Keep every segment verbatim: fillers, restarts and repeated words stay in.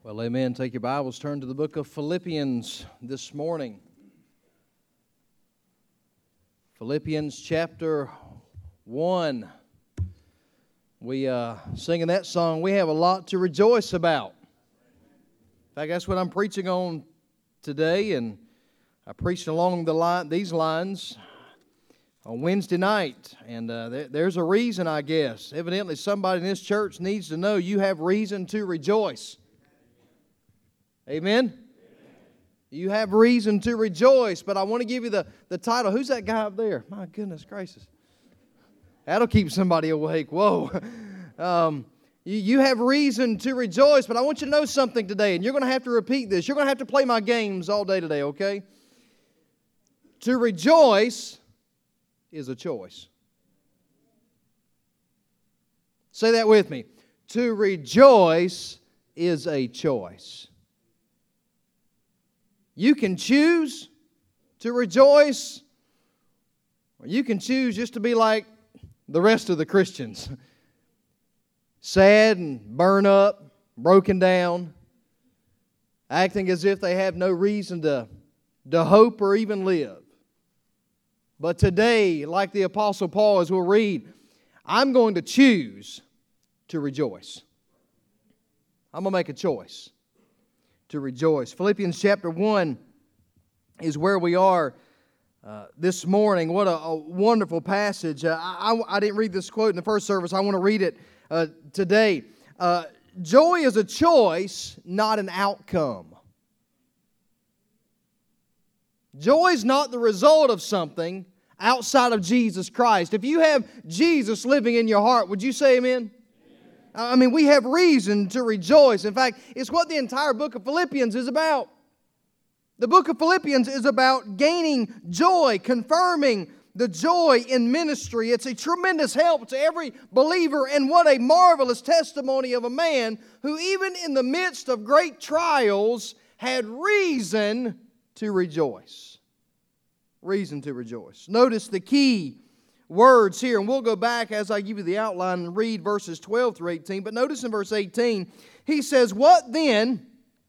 Well, amen. Take your Bibles, turn to the book of Philippians this morning. Philippians chapter one. We uh, singing that song, we have a lot to rejoice about. In fact, that's what I'm preaching on today, and I preached along the line, these lines on Wednesday night, and uh, there, there's a reason, I guess. Evidently, somebody in this church needs to know you have reason to rejoice. Amen? Amen? You have reason to rejoice, but I want to give you the, the title. Who's that guy up there? My goodness gracious. That'll keep somebody awake. Whoa. Um, you, you have reason to rejoice, but I want you to know something today, and you're going to have to repeat this. You're going to have to play my games all day today, okay? To rejoice is a choice. Say that with me. To rejoice is a choice. You can choose to rejoice, or you can choose just to be like the rest of the Christians. Sad and burn up, broken down, acting as if they have no reason to, to hope or even live. But today, like the Apostle Paul, as we'll read, I'm going to choose to rejoice. I'm going to make a choice to rejoice. Philippians chapter one is where we are uh, this morning. What a, a wonderful passage. Uh, I, I didn't read this quote in the first service. I want to read it uh, today. Uh, Joy is a choice, not an outcome. Joy is not the result of something outside of Jesus Christ. If you have Jesus living in your heart, would you say amen? I mean, we have reason to rejoice. In fact, it's what the entire book of Philippians is about. The book of Philippians is about gaining joy, confirming the joy in ministry. It's a tremendous help to every believer, and what a marvelous testimony of a man who, even in the midst of great trials, had reason to rejoice. Reason to rejoice. Notice the key words here, and we'll go back as I give you the outline and read verses twelve through eighteen. But notice in verse eighteen, he says, "What then,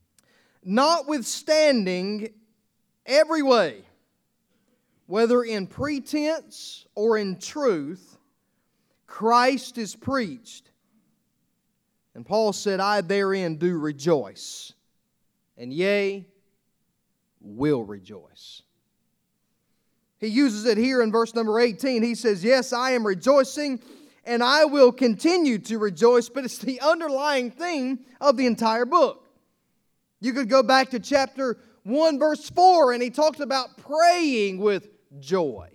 notwithstanding every way, whether in pretense or in truth, Christ is preached. And Paul said, I therein do rejoice, and yea, will rejoice." He uses it here in verse number eighteen. He says, yes, I am rejoicing and I will continue to rejoice. But it's the underlying theme of the entire book. You could go back to chapter one, verse four, and he talks about praying with joy.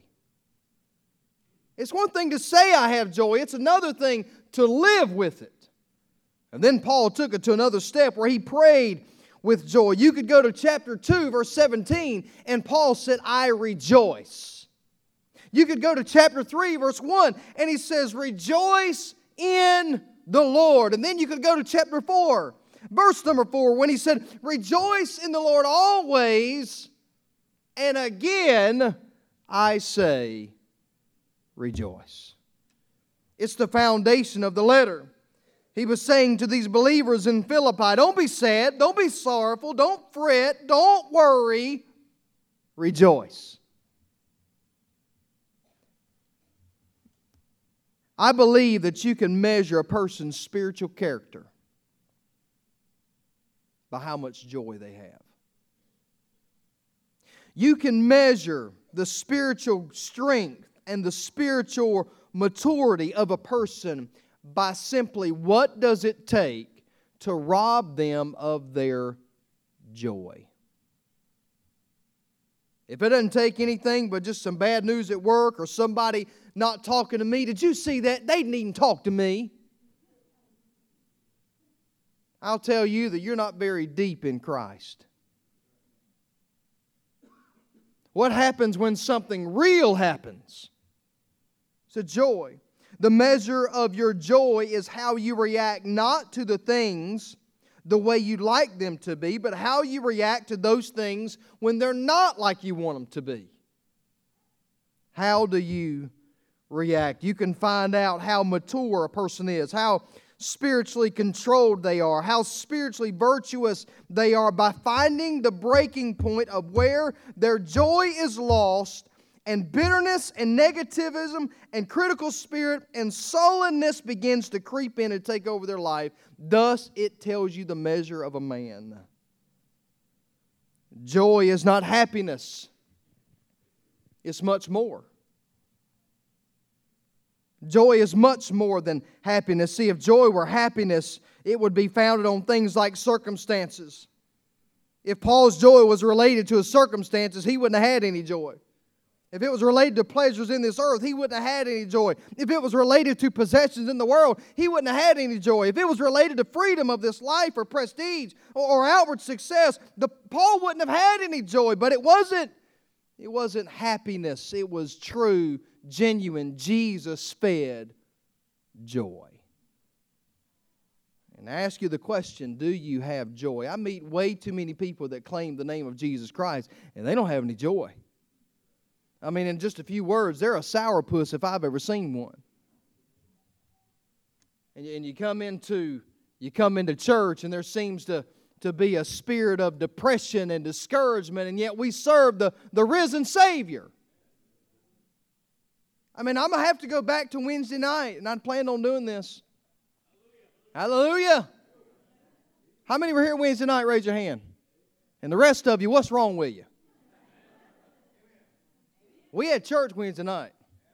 It's one thing to say I have joy. It's another thing to live with it. And then Paul took it to another step where he prayed with joy. You could go to chapter two, verse seventeen, and Paul said, I rejoice. You could go to chapter three, verse one, and he says, rejoice in the Lord. And then you could go to chapter four, verse number four, when he said, rejoice in the Lord always, and again I say, rejoice. It's the foundation of the letter. He was saying to these believers in Philippi, don't be sad, don't be sorrowful, don't fret, don't worry, rejoice. I believe that you can measure a person's spiritual character by how much joy they have. You can measure the spiritual strength and the spiritual maturity of a person by simply what does it take to rob them of their joy. If it doesn't take anything but just some bad news at work or somebody not talking to me, did you see that? They didn't even talk to me. I'll tell you that you're not very deep in Christ. What happens when something real happens? It's a joy. The measure of your joy is how you react not to the things the way you'd like them to be, but how you react to those things when they're not like you want them to be. How do you react? You can find out how mature a person is, how spiritually controlled they are, how spiritually virtuous they are by finding the breaking point of where their joy is lost and bitterness and negativism and critical spirit and sullenness begins to creep in and take over their life. Thus it tells you the measure of a man. Joy is not happiness. It's much more. Joy is much more than happiness. See, if joy were happiness, it would be founded on things like circumstances. If Paul's joy was related to his circumstances, he wouldn't have had any joy. If it was related to pleasures in this earth, he wouldn't have had any joy. If it was related to possessions in the world, he wouldn't have had any joy. If it was related to freedom of this life or prestige or, or outward success, the, Paul wouldn't have had any joy. But it wasn't, it wasn't happiness. It was true, genuine, Jesus-fed joy. And I ask you the question, do you have joy? I meet way too many people that claim the name of Jesus Christ, and they don't have any joy. I mean, in just a few words, they're a sourpuss if I've ever seen one. And you, and you come into you come into church, and there seems to, to be a spirit of depression and discouragement, and yet we serve the, the risen Savior. I mean, I'm going to have to go back to Wednesday night, and I planned on doing this. Hallelujah. How many were here Wednesday night? Raise your hand. And the rest of you, what's wrong with you? We had church Wednesday night.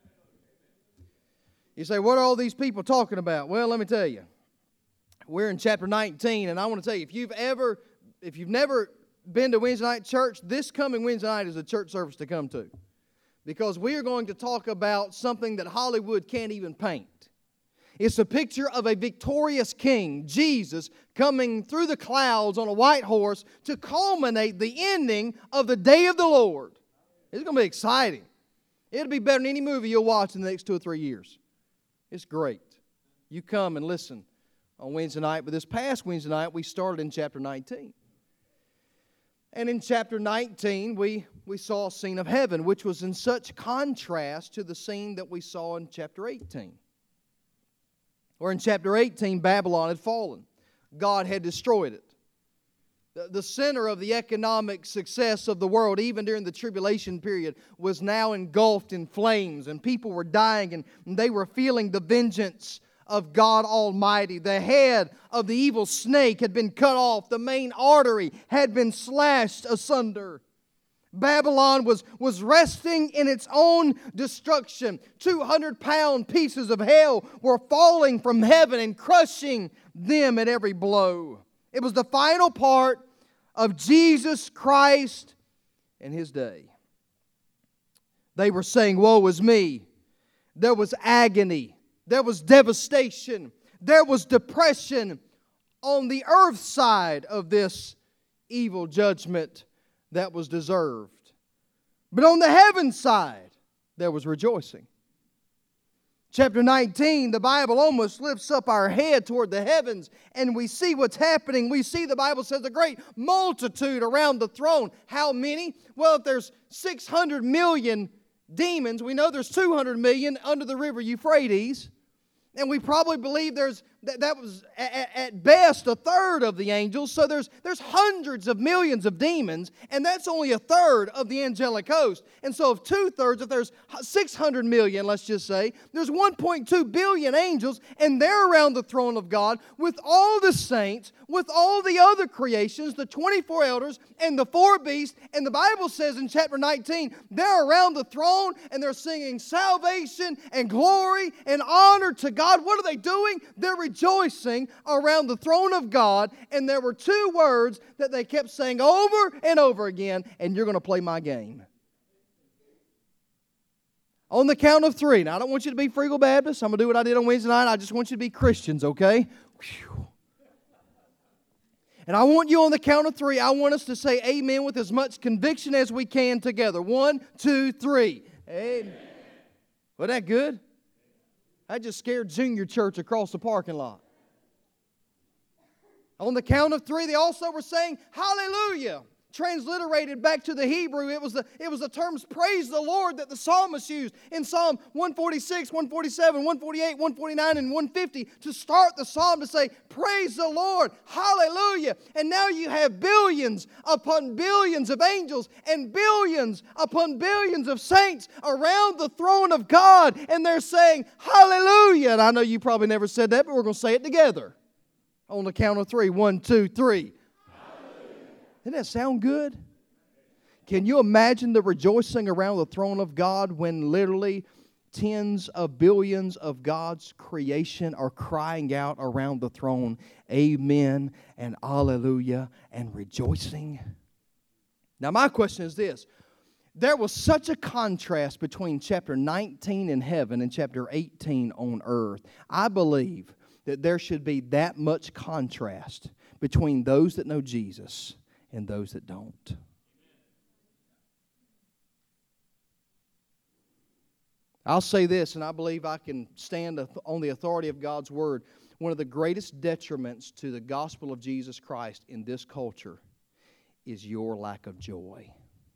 You say, what are all these people talking about? Well, let me tell you. We're in chapter nineteen, and I want to tell you, if you've ever, if you've never been to Wednesday night church, this coming Wednesday night is a church service to come to. Because we are going to talk about something that Hollywood can't even paint. It's a picture of a victorious king, Jesus, coming through the clouds on a white horse to culminate the ending of the day of the Lord. It's going to be exciting. It'll be better than any movie you'll watch in the next two or three years. It's great. You come and listen on Wednesday night. But this past Wednesday night, we started in chapter nineteen. And in chapter nineteen, we, we saw a scene of heaven, which was in such contrast to the scene that we saw in chapter eighteen. Or in chapter eighteen, Babylon had fallen. God had destroyed it. The center of the economic success of the world, even during the tribulation period, was now engulfed in flames, and people were dying, and they were feeling the vengeance of God Almighty. The head of the evil snake had been cut off. The main artery had been slashed asunder. Babylon was, was resting in its own destruction. two hundred pound pieces of hell were falling from heaven and crushing them at every blow. It was the final part of Jesus Christ and His day. They were saying, woe is me. There was agony. There was devastation. There was depression on the earth side of this evil judgment that was deserved. But on the heaven side, there was rejoicing. Chapter nineteen, the Bible almost lifts up our head toward the heavens, and we see what's happening. We see, the Bible says, a great multitude around the throne. How many? Well, if there's six hundred million demons, we know there's two hundred million under the river Euphrates. And we probably believe there's that, that was at, at best a third of the angels. So there's, there's hundreds of millions of demons, and that's only a third of the angelic host. And so if two-thirds, if there's six hundred million, let's just say, there's one point two billion angels, and they're around the throne of God with all the saints, with all the other creations, the twenty-four elders and the four beasts. And the Bible says in chapter nineteen, they're around the throne, and they're singing salvation and glory and honor to God. What are they doing? They're rejoicing around the throne of God. And there were two words that they kept saying over and over again, and you're going to play my game. On the count of three. Now, I don't want you to be Freegal Baptists. I'm going to do what I did on Wednesday night. I just want you to be Christians, okay? Whew. And I want you on the count of three, I want us to say amen with as much conviction as we can together. One, two, three. Amen. Wasn't that good? I just scared junior church across the parking lot. On the count of three, they also were saying hallelujah transliterated back to the Hebrew, it was the, it was the terms praise the Lord that the psalmist used in Psalm one forty-six, one forty-seven, one forty-eight, one forty-nine, and one fifty to start the psalm to say, praise the Lord, hallelujah. And now you have billions upon billions of angels and billions upon billions of saints around the throne of God, and they're saying, hallelujah. And I know you probably never said that, but we're going to say it together. On the count of three. One, two, three. Doesn't that sound good? Can you imagine the rejoicing around the throne of God when literally tens of billions of God's creation are crying out around the throne, amen and hallelujah, and rejoicing? Now my question is this. There was such a contrast between chapter nineteen in heaven and chapter eighteen on earth. I believe that there should be that much contrast between those that know Jesus and those that don't. I'll say this, and I believe I can stand on the authority of God's Word. One of the greatest detriments to the gospel of Jesus Christ in this culture is your lack of joy.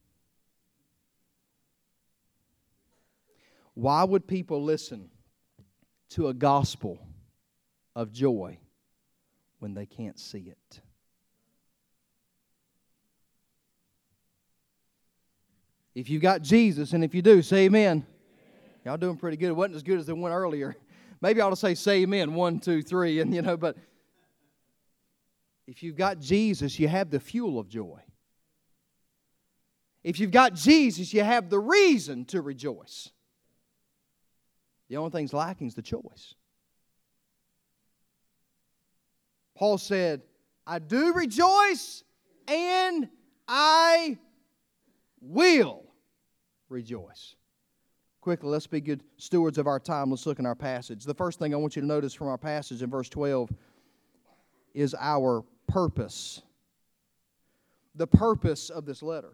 Why would people listen to a gospel of joy when they can't see it? If you got Jesus, and if you do, say amen. Y'all doing pretty good. It wasn't as good as the one earlier. Maybe I ought to say, say amen, one, two, three, and you know, but if you've got Jesus, you have the fuel of joy. If you've got Jesus, you have the reason to rejoice. The only thing's lacking is the choice. Paul said, I do rejoice and I will rejoice. Quickly, let's be good stewards of our time. Let's look in our passage. The first thing I want you to notice from our passage in verse twelve is our purpose. The purpose of this letter.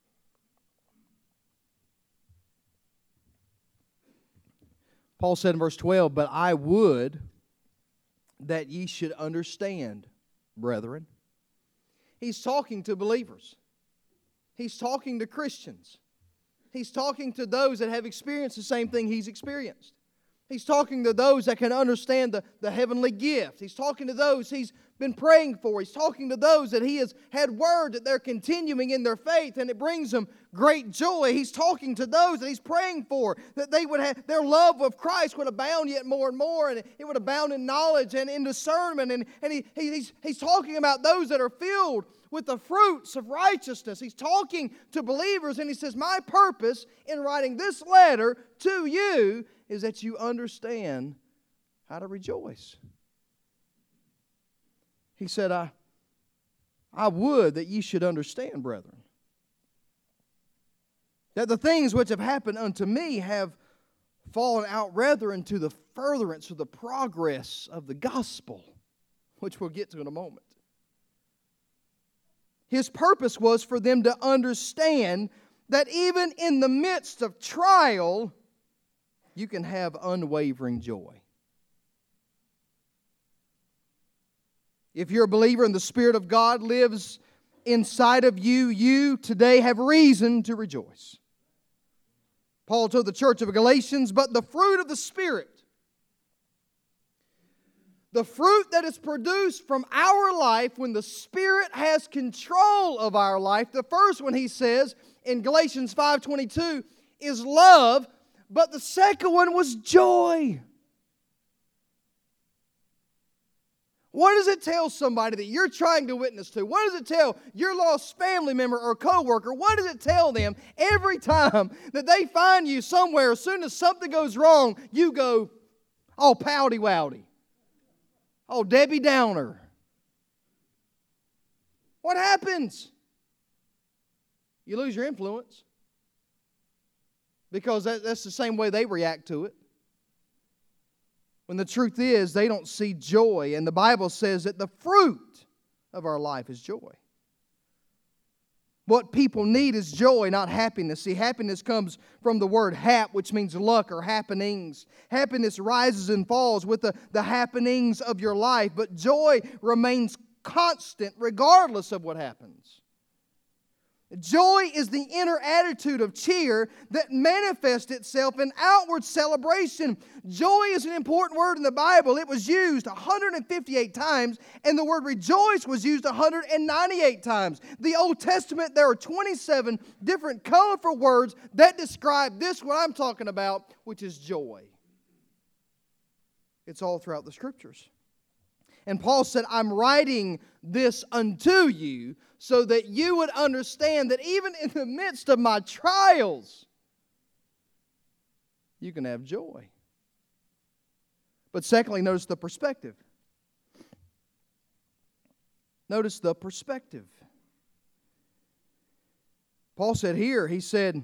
Paul said in verse twelve, but I would that ye should understand, brethren. He's talking to believers. He's talking to Christians. He's talking to those that have experienced the same thing he's experienced. He's talking to those that can understand the, the heavenly gift. He's talking to those he's been praying for. He's talking to those that he has had word that they're continuing in their faith and it brings them great joy. He's talking to those that he's praying for, that they would have their love of Christ would abound yet more and more, and it would abound in knowledge and in discernment. And, and he, he, he's, he's talking about those that are filled with the fruits of righteousness. He's talking to believers, and he says, my purpose in writing this letter to you is that you understand how to rejoice. He said, I, I would that ye should understand, brethren, that the things which have happened unto me have fallen out rather into the furtherance or the progress of the gospel, which we'll get to in a moment. His purpose was for them to understand that even in the midst of trial, you can have unwavering joy. If you're a believer and the Spirit of God lives inside of you, you today have reason to rejoice. Paul told the church of Galatians, but the fruit of the Spirit, the fruit that is produced from our life when the Spirit has control of our life, the first one he says in Galatians five twenty-two is love, but the second one was joy. What does it tell somebody that you're trying to witness to? What does it tell your lost family member or coworker? What does it tell them every time that they find you somewhere? As soon as something goes wrong, you go, oh, pouty wowdy. Oh, Debbie Downer. What happens? You lose your influence. Because that, that's the same way they react to it. When the truth is, they don't see joy. And the Bible says that the fruit of our life is joy. What people need is joy, not happiness. See, happiness comes from the word hap, which means luck or happenings. Happiness rises and falls with the, the happenings of your life, but joy remains constant regardless of what happens. Joy is the inner attitude of cheer that manifests itself in outward celebration. Joy is an important word in the Bible. It was used one hundred fifty-eight times, and the word rejoice was used one hundred ninety-eight times. The Old Testament, there are twenty-seven different colorful words that describe this, what I'm talking about, which is joy. It's all throughout the Scriptures. And Paul said, I'm writing this unto you so that you would understand that even in the midst of my trials, you can have joy. But secondly, notice the perspective. Notice the perspective. Paul said here, he said,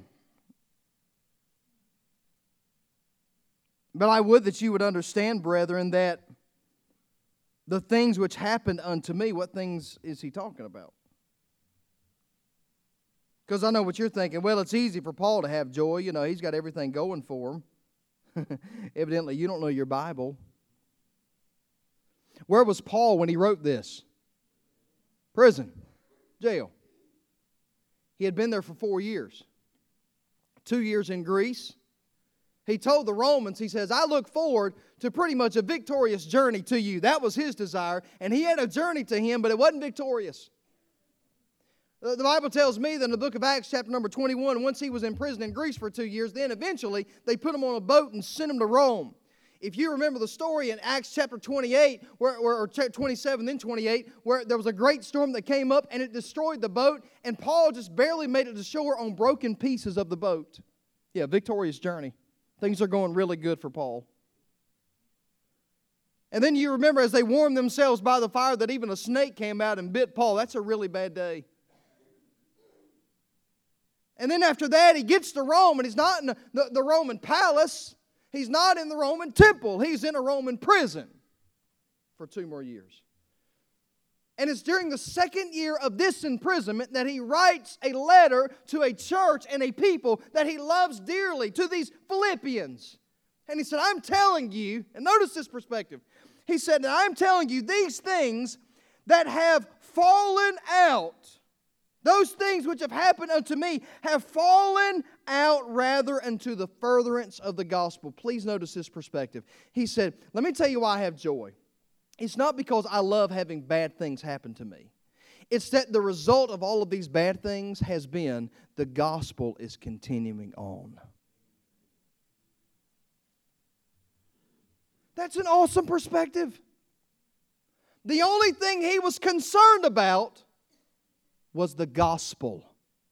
but I would that you would understand, brethren, that the things which happened unto me, what things is he talking about? Because I know what you're thinking. Well, it's easy for Paul to have joy. You know, he's got everything going for him. Evidently, you don't know your Bible. Where was Paul when he wrote this? Prison. Jail. He had been there for four years. Two years in Greece. He told the Romans, he says, I look forward to pretty much a victorious journey to you. That was his desire. And he had a journey to him, but it wasn't victorious. The Bible tells me that in the book of Acts, chapter number twenty-one, once he was in prison in Greece for two years, then eventually they put him on a boat and sent him to Rome. If you remember the story in Acts chapter twenty-eight, where, or twenty-seven, then twenty-eight, where there was a great storm that came up and it destroyed the boat, and Paul just barely made it to shore on broken pieces of the boat. Yeah, victorious journey. Things are going really good for Paul. And then you remember as they warmed themselves by the fire that even a snake came out and bit Paul. That's a really bad day. And then after that, he gets to Rome, and he's not in the, the, the Roman palace. He's not in the Roman temple. He's in a Roman prison for two more years. And it's during the second year of this imprisonment that he writes a letter to a church and a people that he loves dearly, to these Philippians. And he said, I'm telling you, and notice this perspective. He said, I'm telling you these things that have fallen out, those things which have happened unto me, have fallen out rather unto the furtherance of the gospel. Please notice this perspective. He said, let me tell you why I have joy. It's not because I love having bad things happen to me. It's that the result of all of these bad things has been the gospel is continuing on. That's an awesome perspective. The only thing he was concerned about was the gospel.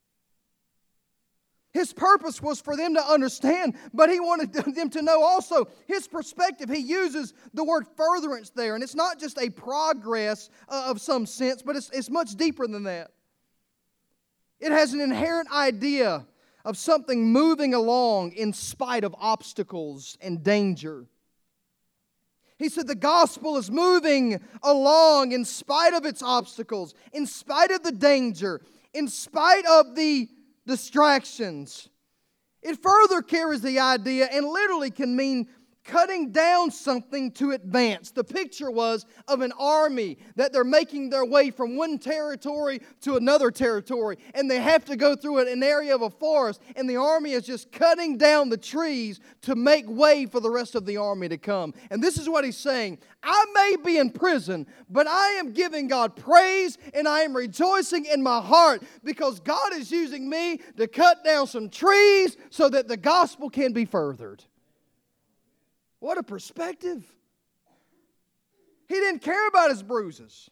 His purpose was for them to understand, but he wanted them to know also his perspective. He uses the word furtherance there, and it's not just a progress of some sense, but it's, it's much deeper than that. It has an inherent idea of something moving along in spite of obstacles and danger. He said the gospel is moving along in spite of its obstacles, in spite of the danger, in spite of the distractions. It further carries the idea and literally can mean cutting down something to advance. The picture was of an army that they're making their way from one territory to another territory, and they have to go through an area of a forest, and the army is just cutting down the trees to make way for the rest of the army to come. And this is what he's saying. I may be in prison, but I am giving God praise and I am rejoicing in my heart because God is using me to cut down some trees so that the gospel can be furthered. What a perspective. He didn't care about his bruises.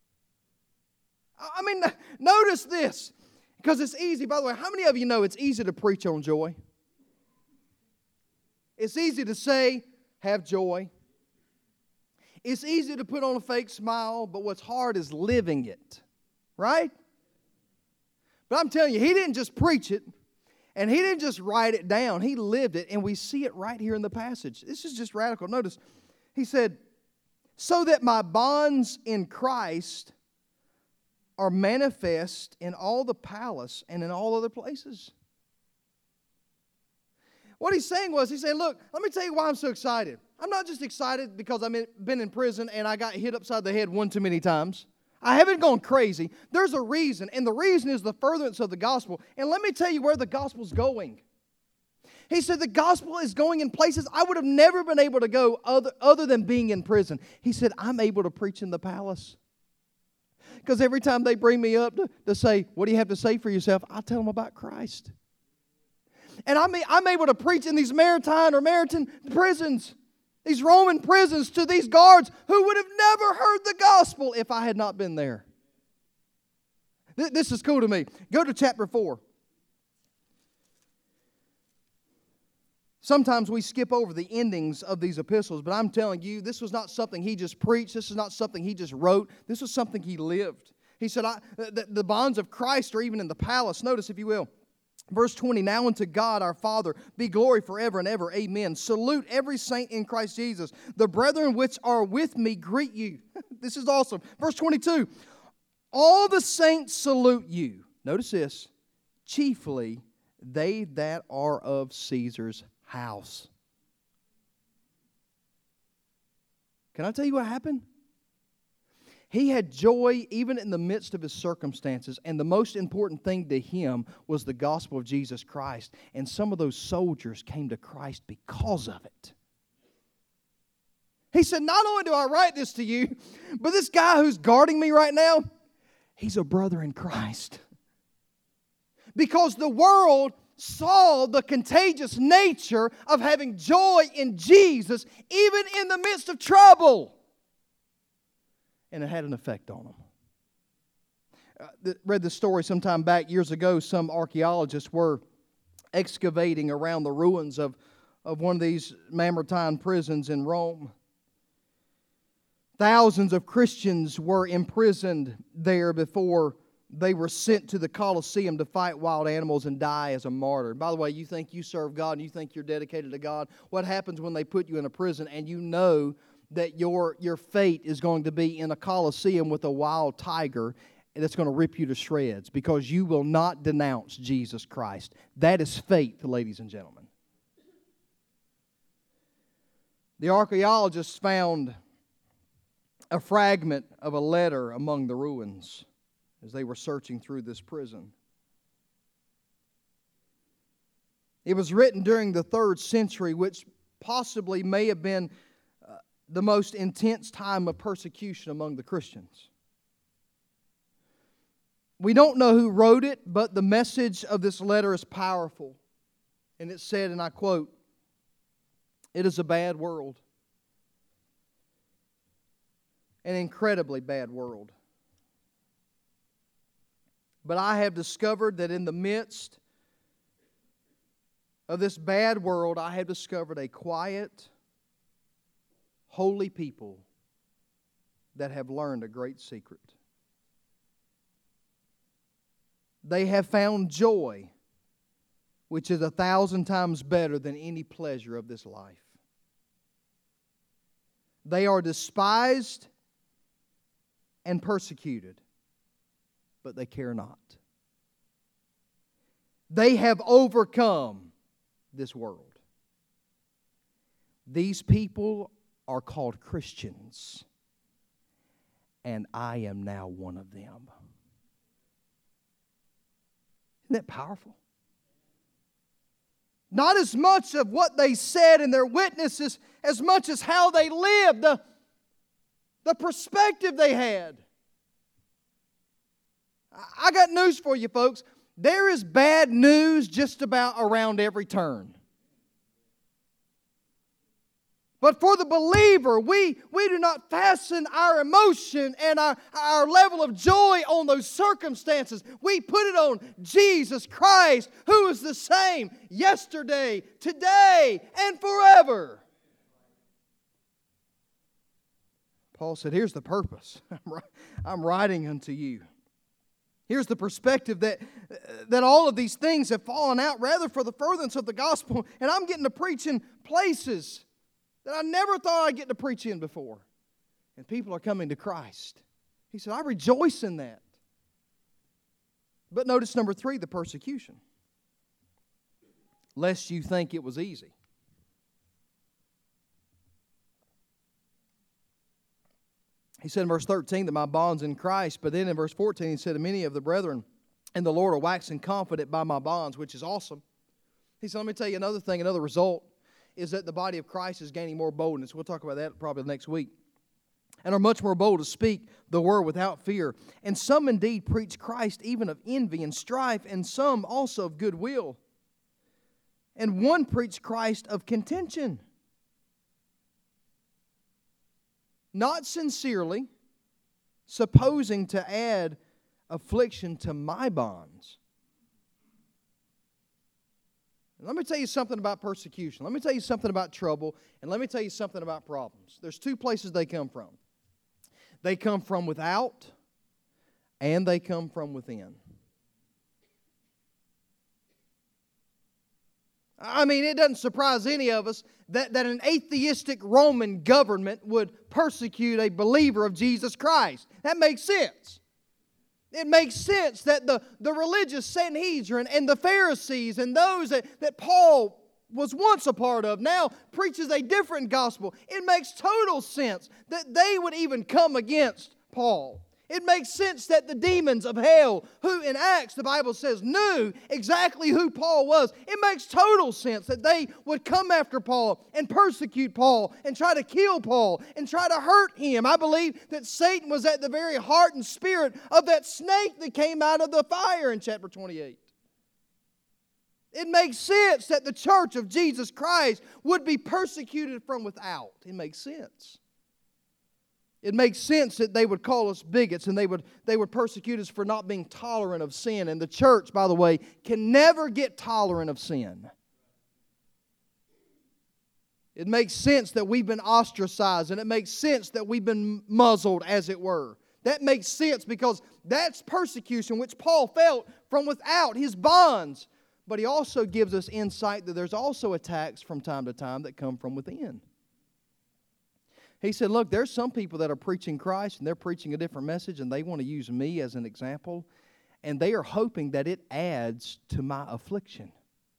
I mean, notice this, because it's easy. By the way, how many of you know it's easy to preach on joy? It's easy to say, have joy. It's easy to put on a fake smile, but what's hard is living it, right? But I'm telling you, he didn't just preach it. And he didn't just write it down. He lived it, and we see it right here in the passage. This is just radical. Notice, he said, so that my bonds in Christ are manifest in all the palace and in all other places. What he's saying was, he said, look, let me tell you why I'm so excited. I'm not just excited because I've been in prison and I got hit upside the head one too many times. I haven't gone crazy. There's a reason, and the reason is the furtherance of the gospel. And let me tell you where the gospel's going. He said the gospel is going in places I would have never been able to go other, other than being in prison. He said, I'm able to preach in the palace. Because every time they bring me up to, to say, what do you have to say for yourself? I tell them about Christ. And I'm, I'm able to preach in these maritime or Maritan prisons, these Roman prisons, to these guards who would have never heard the gospel if I had not been there. This is cool to me. Go to chapter four. Sometimes we skip over the endings of these epistles, but I'm telling you, this was not something he just preached. This is not something he just wrote. This was something he lived. He said, I, the, the bonds of Christ are even in the palace. Notice, if you will, verse twenty, now unto God our Father be glory forever and ever. Amen. Salute every saint in Christ Jesus. The brethren which are with me greet you. This is awesome. Verse twenty-two, all the saints salute you. Notice this, chiefly they that are of Caesar's house. Can I tell you what happened? He had joy even in the midst of his circumstances, and the most important thing to him was the gospel of Jesus Christ. And some of those soldiers came to Christ because of it. He said, not only do I write this to you, but this guy who's guarding me right now, he's a brother in Christ. Because the world saw the contagious nature of having joy in Jesus even in the midst of trouble. And it had an effect on them. Uh, th- read the story sometime back years ago. Some archaeologists were excavating around the ruins of, of one of these Mamertine prisons in Rome. Thousands of Christians were imprisoned there before they were sent to the Colosseum to fight wild animals and die as a martyr. By the way, you think you serve God and you think you're dedicated to God. What happens when they put you in a prison and you know that your, your fate is going to be in a Colosseum with a wild tiger that's going to rip you to shreds because you will not denounce Jesus Christ? That is faith, ladies and gentlemen. The archaeologists found a fragment of a letter among the ruins as they were searching through this prison. It was written during the third century, which possibly may have been uh, the most intense time of persecution among the Christians. We don't know who wrote it, but the message of this letter is powerful. And it said, and I quote, "It is a bad world, an incredibly bad world. But I have discovered that in the midst of this bad world, I have discovered a quiet, holy people that have learned a great secret. They have found joy, which is a thousand times better than any pleasure of this life. They are despised and persecuted, but they care not. They have overcome this world. These people are called Christians, and I am now one of them." Isn't that powerful? Not as much of what they said and their witnesses as much as how they lived, the, the perspective they had. I got news for you, folks. There is bad news just about around every turn. But for the believer, we, we do not fasten our emotion and our, our level of joy on those circumstances. We put it on Jesus Christ, who is the same yesterday, today, and forever. Paul said, here's the purpose. I'm writing unto you. Here's the perspective that, that all of these things have fallen out rather for the furtherance of the gospel. And I'm getting to preach in places that I never thought I'd get to preach in before. And people are coming to Christ. He said, I rejoice in that. But notice number three, the persecution. Lest you think it was easy. He said in verse thirteen that my bond's in Christ. But then in verse fourteen he said, many of the brethren and the Lord are waxing confident by my bonds, which is awesome. He said, let me tell you another thing, another result is that the body of Christ is gaining more boldness. We'll talk about that probably next week. And are much more bold to speak the word without fear. And some indeed preach Christ even of envy and strife, and some also of goodwill. And one preached Christ of contention, not sincerely, supposing to add affliction to my bonds. Let me tell you something about persecution. Let me tell you something about trouble. And let me tell you something about problems. There's two places they come from. They come from without, and they come from within. I mean, it doesn't surprise any of us that, that an atheistic Roman government would persecute a believer of Jesus Christ. That makes sense. It makes sense that the, the religious Sanhedrin and the Pharisees and those that, that Paul was once a part of now preaches a different gospel. It makes total sense that they would even come against Paul. It makes sense that the demons of hell, who in Acts the Bible says knew exactly who Paul was, it makes total sense that they would come after Paul and persecute Paul and try to kill Paul and try to hurt him. I believe that Satan was at the very heart and spirit of that snake that came out of the fire in chapter twenty-eight. It makes sense that the church of Jesus Christ would be persecuted from without. It makes sense. It makes sense that they would call us bigots and they would, they would persecute us for not being tolerant of sin. And the church, by the way, can never get tolerant of sin. It makes sense that we've been ostracized, and it makes sense that we've been muzzled, as it were. That makes sense because that's persecution which Paul felt from without, his bonds. But he also gives us insight that there's also attacks from time to time that come from within. He said, look, there's some people that are preaching Christ and they're preaching a different message and they want to use me as an example, and they are hoping that it adds to my affliction.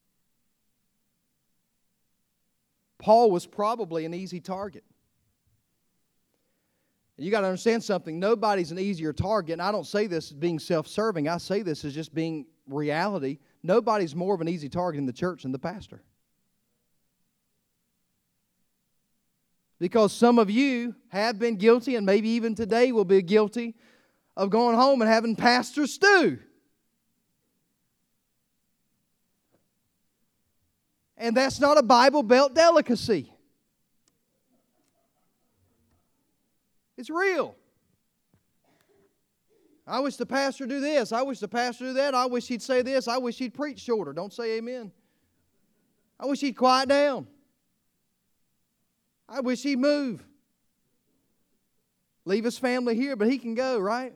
Paul was probably an easy target. You got to understand something. Nobody's an easier target, and I don't say this as being self-serving. I say this as just being reality. Nobody's more of an easy target in the church than the pastor. Because some of you have been guilty, and maybe even today will be guilty, of going home and having pastor stew. And that's not a Bible Belt delicacy. It's real. I wish the pastor do this. I wish the pastor do that. I wish he'd say this. I wish he'd preach shorter. Don't say amen. I wish he'd quiet down. I wish he'd move. Leave his family here, but he can go, right?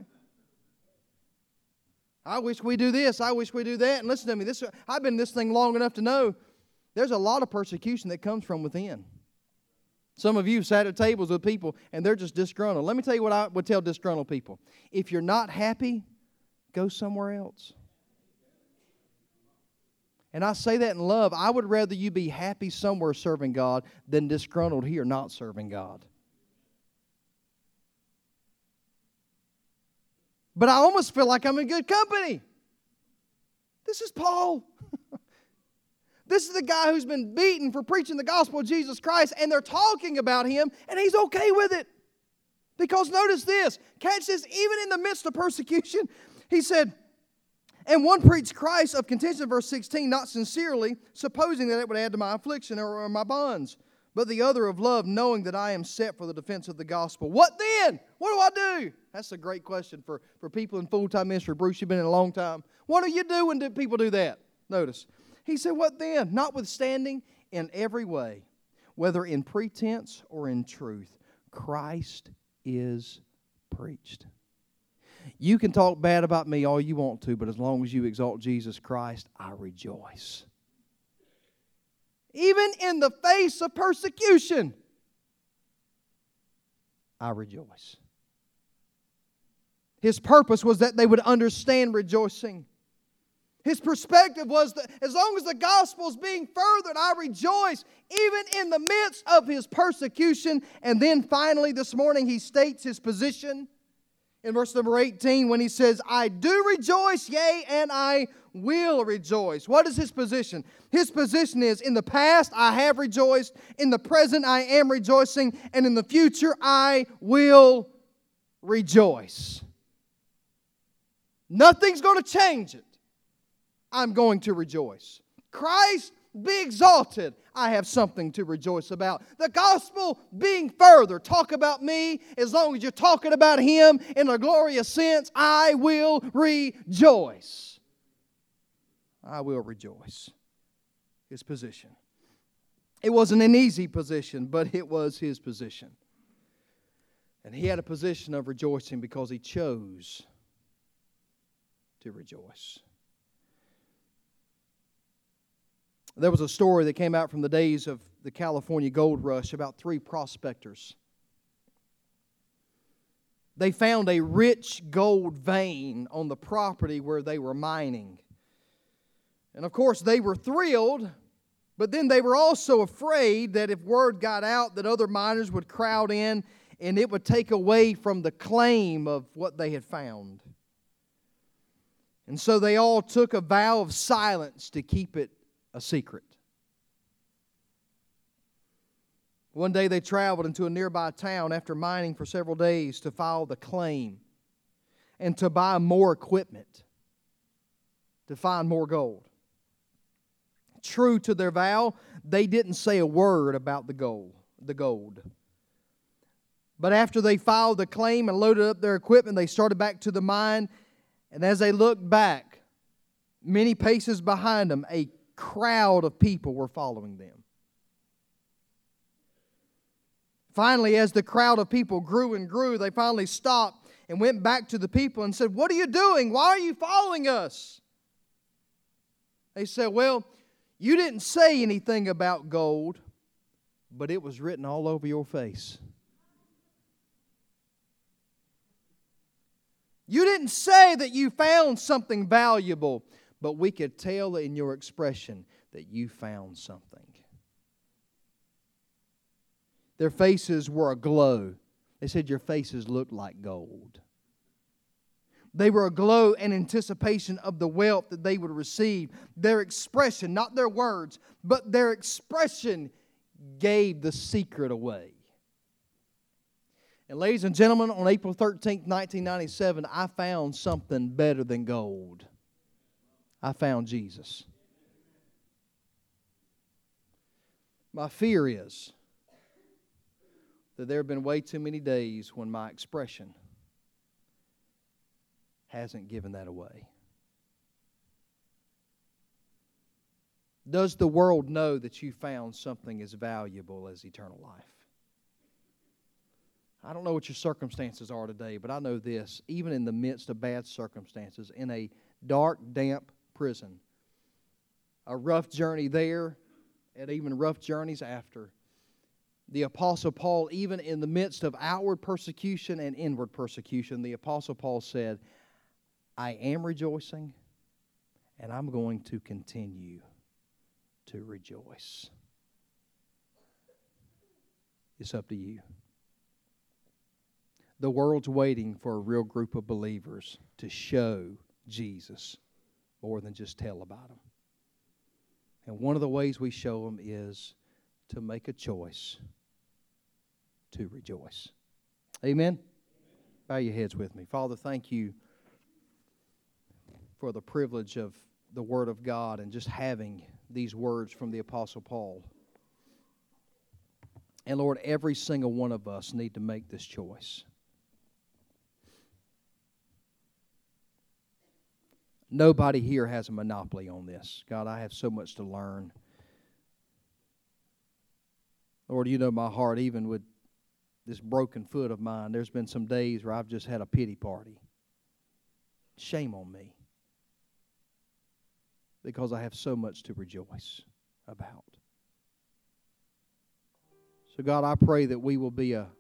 I wish we do this. I wish we do that. And listen to me. This, I've been in this thing long enough to know there's a lot of persecution that comes from within. Some of you have sat at tables with people and they're just disgruntled. Let me tell you what I would tell disgruntled people. If you're not happy, go somewhere else. And I say that in love. I would rather you be happy somewhere serving God than disgruntled here not serving God. But I almost feel like I'm in good company. This is Paul. This is the guy who's been beaten for preaching the gospel of Jesus Christ, and they're talking about him, and he's okay with it. Because notice this. Catch this. Even in the midst of persecution, he said, and one preached Christ of contention, verse sixteen, not sincerely, supposing that it would add to my affliction or, or my bonds, but the other of love, knowing that I am set for the defense of the gospel. What then? What do I do? That's a great question for, for people in full-time ministry. Bruce, you've been in a long time. What do you do when do people do that? Notice. He said, what then? Notwithstanding, in every way, whether in pretense or in truth, Christ is preached. You can talk bad about me all you want to, but as long as you exalt Jesus Christ, I rejoice. Even in the face of persecution, I rejoice. His purpose was that they would understand rejoicing. His perspective was that as long as the gospel is being furthered, I rejoice even in the midst of his persecution. And then finally this morning he states his position in verse number eighteen when he says, I do rejoice, yea, and I will rejoice. What is his position? His position is, in the past I have rejoiced, in the present I am rejoicing, and in the future I will rejoice. Nothing's going to change it. I'm going to rejoice. Christ be exalted. I have something to rejoice about. The gospel being further. Talk about me. As long as you're talking about Him in a glorious sense, I will rejoice. I will rejoice. His position. It wasn't an easy position, but it was his position. And he had a position of rejoicing because he chose to rejoice. There was a story that came out from the days of the California gold rush about three prospectors. They found a rich gold vein on the property where they were mining. And of course they were thrilled, but then they were also afraid that if word got out that other miners would crowd in and it would take away from the claim of what they had found. And so they all took a vow of silence to keep it a secret. One day they traveled into a nearby town after mining for several days to file the claim and to buy more equipment to find more gold. True to their vow, they didn't say a word about the gold, the gold. But after they filed the claim and loaded up their equipment, they started back to the mine, and as they looked back, many paces behind them, a crowd of people were following them. Finally, as the crowd of people grew and grew, they finally stopped and went back to the people and said, "What are you doing? Why are you following us?" They said, "Well, you didn't say anything about gold, but it was written all over your face. You didn't say that you found something valuable, but we could tell in your expression that you found something." Their faces were aglow. They said, "Your faces looked like gold." They were aglow in anticipation of the wealth that they would receive. Their expression, not their words, but their expression gave the secret away. And ladies and gentlemen, on April thirteenth, nineteen ninety-seven, I found something better than gold. I found Jesus. My fear is that there have been way too many days when my expression hasn't given that away. Does the world know that you found something as valuable as eternal life? I don't know what your circumstances are today, but I know this. Even in the midst of bad circumstances, in a dark, damp prison, a rough journey there, and even rough journeys after, the Apostle Paul, even in the midst of outward persecution and inward persecution, the Apostle Paul said, "I am rejoicing, and I'm going to continue to rejoice." It's up to you. The world's waiting for a real group of believers to show Jesus more than just tell about Him. And one of the ways we show Him is to make a choice to rejoice. Amen? Bow your heads with me. Father, thank you for the privilege of the Word of God and just having these words from the Apostle Paul. And Lord, every single one of us need to make this choice. Nobody here has a monopoly on this. God, I have so much to learn. Lord, you know my heart, even with this broken foot of mine, there's been some days where I've just had a pity party. Shame on me. Because I have so much to rejoice about. So God, I pray that we will be a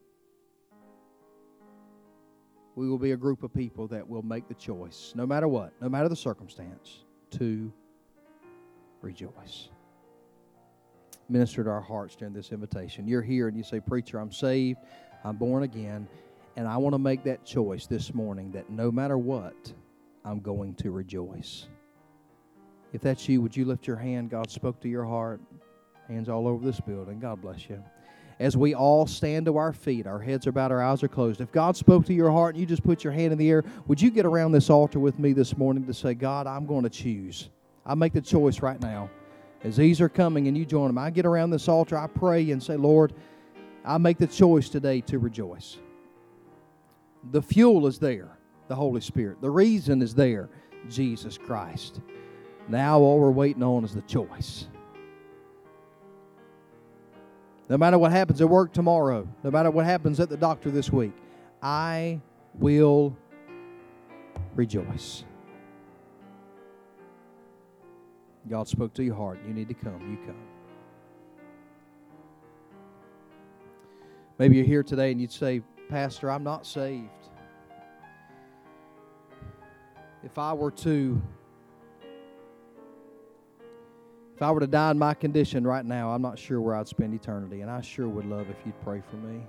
we will be a group of people that will make the choice, no matter what, no matter the circumstance, to rejoice. Minister to our hearts during this invitation. You're here and you say, Preacher, I'm saved, I'm born again, and I want to make that choice this morning that no matter what, I'm going to rejoice. If that's you, would you lift your hand? God spoke to your heart. Hands all over this building. God bless you. As we all stand to our feet, our heads are bowed, our eyes are closed. If God spoke to your heart and you just put your hand in the air, would you get around this altar with me this morning to say, God, I'm going to choose. I make the choice right now. As these are coming and you join them, I get around this altar, I pray and say, Lord, I make the choice today to rejoice. The fuel is there, the Holy Spirit. The reason is there, Jesus Christ. Now all we're waiting on is the choice. No matter what happens at work tomorrow, no matter what happens at the doctor this week, I will rejoice. God spoke to your heart. You need to come. You come. Maybe you're here today and you'd say, Pastor, I'm not saved. If I were to If I were to die in my condition right now, I'm not sure where I'd spend eternity, and I sure would love if you'd pray for me.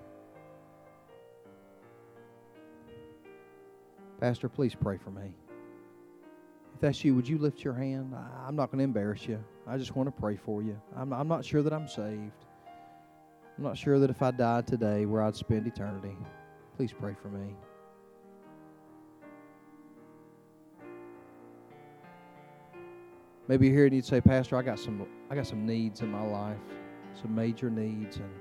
Pastor, please pray for me. If that's you, would you lift your hand? I'm not going to embarrass you. I just want to pray for you. I'm, I'm not sure that I'm saved. I'm not sure that if I died today, where I'd spend eternity. Please pray for me. Maybe you're here and you'd say, Pastor, I got some I got some needs in my life, some major needs, and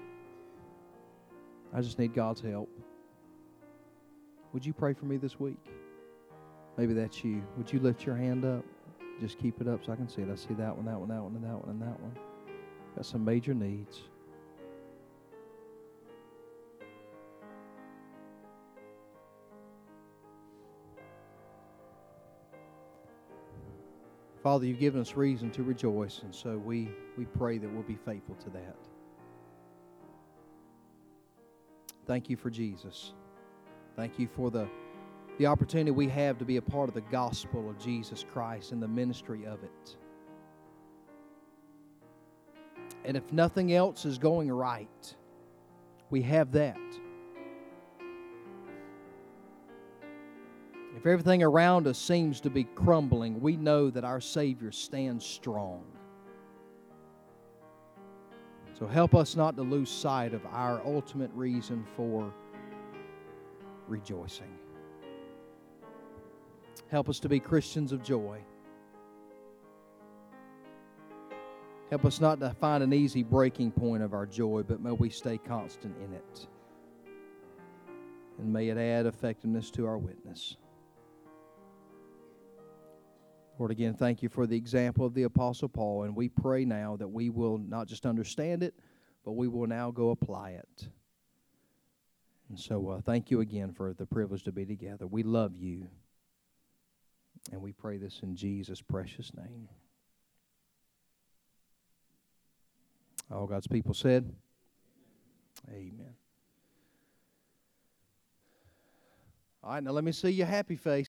I just need God's help. Would you pray for me this week? Maybe that's you. Would you lift your hand up? Just keep it up so I can see it. I see that one, that one, that one, and that one, and that one. Got some major needs. Father, you've given us reason to rejoice, and so we, we pray that we'll be faithful to that. Thank you for Jesus. Thank you for the, the opportunity we have to be a part of the gospel of Jesus Christ and the ministry of it. And if nothing else is going right, we have that. If everything around us seems to be crumbling, we know that our Savior stands strong. So help us not to lose sight of our ultimate reason for rejoicing. Help us to be Christians of joy. Help us not to find an easy breaking point of our joy, but may we stay constant in it. And may it add effectiveness to our witness. Lord, again, thank you for the example of the Apostle Paul, and we pray now that we will not just understand it, but we will now go apply it. And so uh, thank you again for the privilege to be together. We love you, and we pray this in Jesus' precious name. All God's people said, amen. All right, now let me see your happy face.